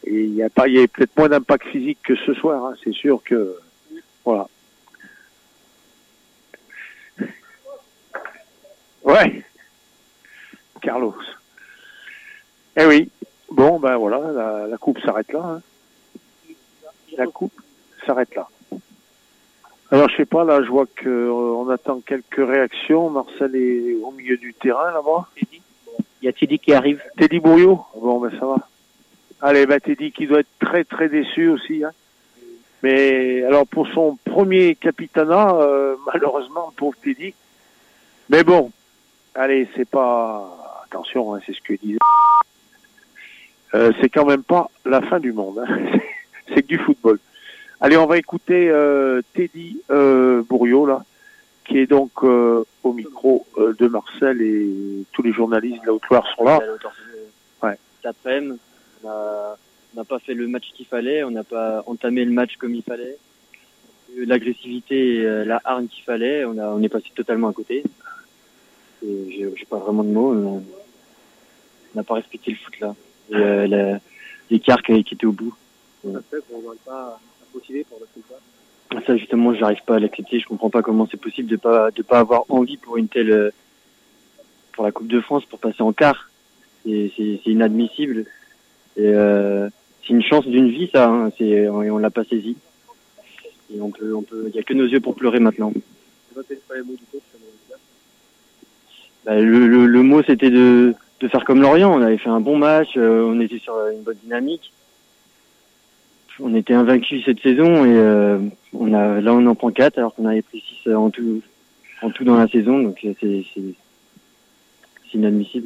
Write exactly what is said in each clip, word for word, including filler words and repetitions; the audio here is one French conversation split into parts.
Et il y a pas, il y avait peut-être moins d'impact physique que ce soir. Hein. C'est sûr que, voilà. Ouais. Carlos. Eh oui. Bon, ben voilà, la, la coupe s'arrête là. Hein. La coupe s'arrête là. Alors, je sais pas, là, je vois que euh, on attend quelques réactions. Marcel est au milieu du terrain, là-bas. Il y a Teddy qui arrive. Teddy Bourriot. Bon, ben ça va. Allez, ben Teddy qui doit être très, très déçu aussi. Hein. Mais alors, pour son premier capitanat, euh, malheureusement, pauvre Teddy. Mais bon, allez, c'est pas... Attention, hein, c'est ce que disait. Euh, c'est quand même pas la fin du monde. Hein. C'est que du football. Allez, on va écouter euh, Teddy euh, Bourriot, là, qui est donc euh, au micro euh, de Marcel et tous les journalistes de la Haute-Loire sont là. Ouais. Cet après-midi, on a- on n'a pas fait le match qu'il fallait, on n'a pas entamé le match comme il fallait. L'agressivité et euh, la hargne qu'il fallait, on, a, on est passé totalement à côté. Et j'ai j'ai pas vraiment de mots, on a- on n'a pas respecté le foot là. Et euh, la- l'écart qui, qui était au bout. Ouais. Ça justement, j'arrive pas à l'accepter. Je comprends pas comment c'est possible de pas de pas avoir envie pour une telle euh, pour la Coupe de France pour passer en quart. C'est c'est c'est inadmissible. Et euh, c'est une chance d'une vie ça. Hein. C'est on, on l'a pas saisi. Et on peut on peut. Il y a que nos yeux pour pleurer maintenant. Bah, le, le le mot c'était de de faire comme Lorient. On avait fait un bon match. Euh, on était sur une bonne dynamique. On était invaincus cette saison et euh, on a là on en prend quatre alors qu'on avait pris six en tout en tout dans la saison, donc c'est c'est c'est inadmissible.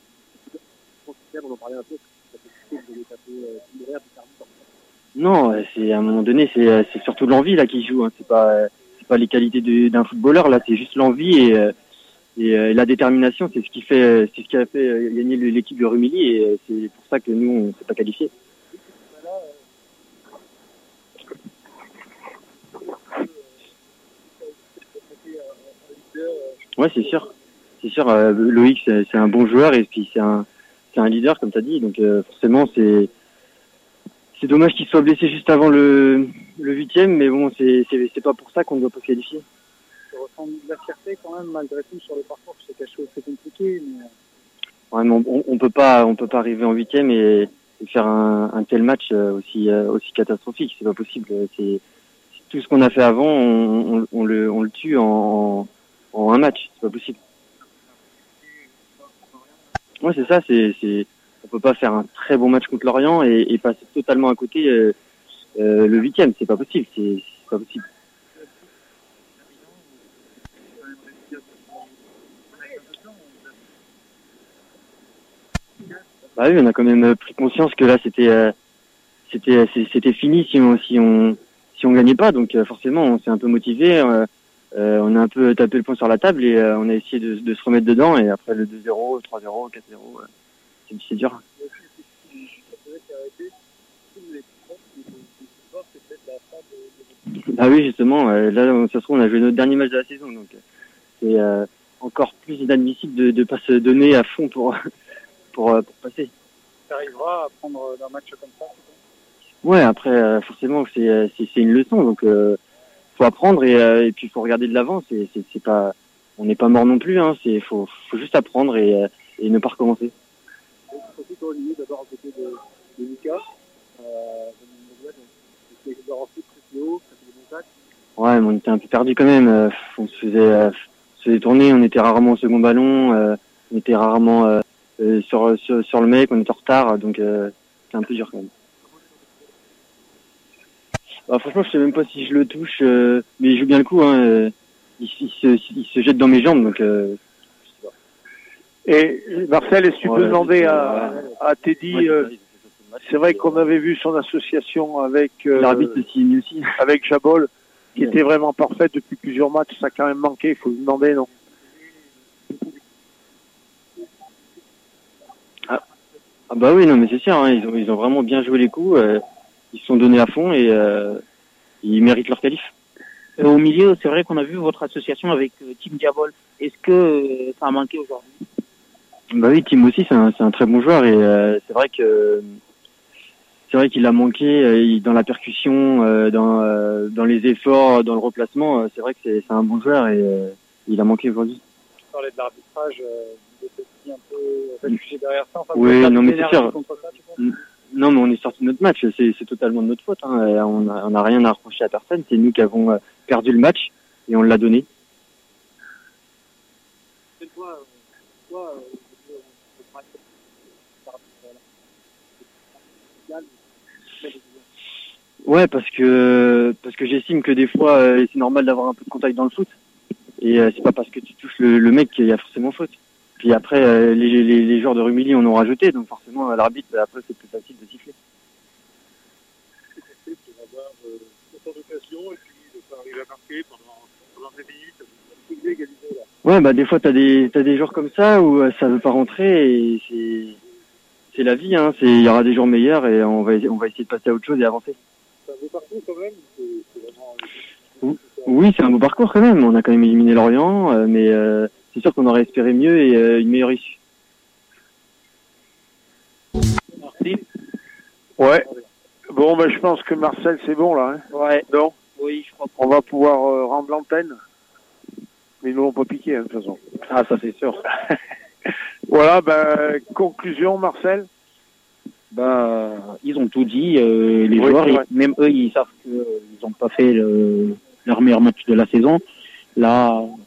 Non, c'est à un moment donné c'est c'est surtout l'envie là qui joue. Hein. C'est pas c'est pas les qualités de- d'un footballeur là, c'est juste l'envie et euh, et euh, la détermination. C'est ce qui fait c'est ce qui a fait euh, gagner l'équipe de Rumilly et euh, c'est pour ça que nous on s'est pas qualifiés. Ouais, c'est sûr. C'est sûr, euh, Loïc, c'est c'est un bon joueur et puis c'est un, c'est un leader, comme tu as dit. Donc euh, forcément, c'est c'est dommage qu'il soit blessé juste avant le le huitième, mais bon, c'est c'est c'est pas pour ça qu'on ne doit pas se qualifier. Tu ressens de la fierté quand même malgré tout sur le parcours. C'est quelque chose de très compliqué, mais Ouais, mais on, on peut pas, on peut pas arriver en huitième et, et faire un, un tel match euh, aussi euh, aussi catastrophique. C'est pas possible. C'est c'est tout ce qu'on a fait avant, on, on, on le on le tue en en un match. C'est pas possible. Ouais, c'est ça. C'est c'est on peut pas faire un très bon match contre Lorient et, et passer totalement à côté euh, euh, le huitième. C'est pas possible. C'est c'est pas possible. Bah oui, on a quand même pris conscience que là c'était euh, c'était c'était fini si on si on si on gagnait pas. Donc euh, forcément, on s'est un peu motivé. Euh, euh, on a un peu tapé le poing sur la table et euh, on a essayé de, de se remettre dedans. Et après le deux zéro, trois zéro, quatre zéro, euh, c'est c'est dur. Ah oui, justement, euh, là, ça se trouve, on a joué notre dernier match de la saison, donc euh, c'est euh, encore plus inadmissible de ne pas se donner à fond pour pour, euh, pour passer. tu arriveras à prendre d'un match comme ça. Ouais, après, euh, forcément, c'est euh, c'est c'est une leçon, donc euh, faut apprendre et, euh, et puis faut regarder de l'avant. C'est c'est c'est pas, on n'est pas mort non plus, hein. C'est faut faut juste apprendre et euh, et ne pas recommencer. Aussi, toi, Olivier, d'abord à côté de, de Lucas, euh, de de leur ensuite très haut, ça fait des bons tacles. Ouais, mais on était un peu perdu quand même. Euh, on se faisait, euh, on se faisait tourner, on était rarement au second ballon, euh, on était rarement euh, euh, sur, sur sur le mec, on était en retard, donc euh, c'est un peu dur quand même. Bah, franchement, je sais même pas si je le touche, euh, mais il joue bien le coup. Hein, euh, il, il, se, il se jette dans mes jambes, donc. Euh, Et Marcel, est-ce que tu ouais, peux demander à, ouais. à Teddy, Ouais, euh, c'est vrai qu'on avait vu son association avec euh, l'arbitre aussi, aussi. avec Jabol, qui Ouais. était vraiment parfaite depuis plusieurs matchs, ça a quand même manqué, il faut lui demander, non? Ah, ah bah oui, non, mais c'est sûr, hein, ils ont ils ont vraiment bien joué les coups, euh, ils se sont donnés à fond et euh, ils méritent leur qualif. Euh, au milieu, c'est vrai qu'on a vu votre association avec euh, Team Diabol. Est-ce que euh, ça a manqué aujourd'hui? Bah oui, Tim aussi, c'est un, c'est un très bon joueur et euh, c'est vrai que c'est vrai qu'il a manqué euh, il, dans la percussion, euh, dans, euh, dans les efforts, dans le replacement. Euh, c'est vrai que c'est, c'est un bon joueur et euh, il a manqué aujourd'hui. Tu parlais de l'arbitrage, euh, vous êtes aussi un peu réfugié derrière ça. Enfin, Oui, vous êtes non, mais c'est sûr. contre ça, tu penses? Non, mais on est sorti de notre match. C'est, c'est totalement de notre faute. Hein. On a, on a rien à reprocher à personne. C'est nous qui avons euh, perdu le match et on l'a donné. C'est toi, euh, toi, euh, Ouais, parce que parce que j'estime que des fois euh, c'est normal d'avoir un peu de contact dans le foot et euh, c'est pas parce que tu touches le, le mec qu'il y a forcément faute. Puis après euh, les, les les joueurs de Rumilly en ont rajouté, donc forcément à l'arbitre après c'est plus facile de siffler. C'est pour avoir euh, autant d'occasions et puis de pas arriver à marquer pendant pendant vingt minutes, vous pouvez égaliser là. Ouais, bah des fois t'as des t'as des joueurs comme ça où euh, ça veut pas rentrer et c'est c'est la vie, hein. C'est il y aura des jours meilleurs et on va on va essayer de passer à autre chose et avancer. C'est un beau parcours quand même. C'est, c'est vraiment. Oui, oui, c'est un beau parcours quand même. On a quand même éliminé Lorient, euh, mais euh, c'est sûr qu'on aurait espéré mieux et euh, une meilleure issue. Merci. Ouais. Bon, ben, je pense que Marcel, c'est bon, là. Hein. Ouais. Non. Oui, je crois. On va pouvoir euh, rendre l'antenne. Mais ils ne l'ont pas piqué, hein, de toute façon. Ah, ça c'est sûr. Voilà, ben, conclusion, Marcel. Bah, ils ont tout dit. Euh, les Oui, joueurs, c'est ils- vrai. même eux, ils savent qu'ils n'ont pas fait le- leur meilleur match de la saison. Là,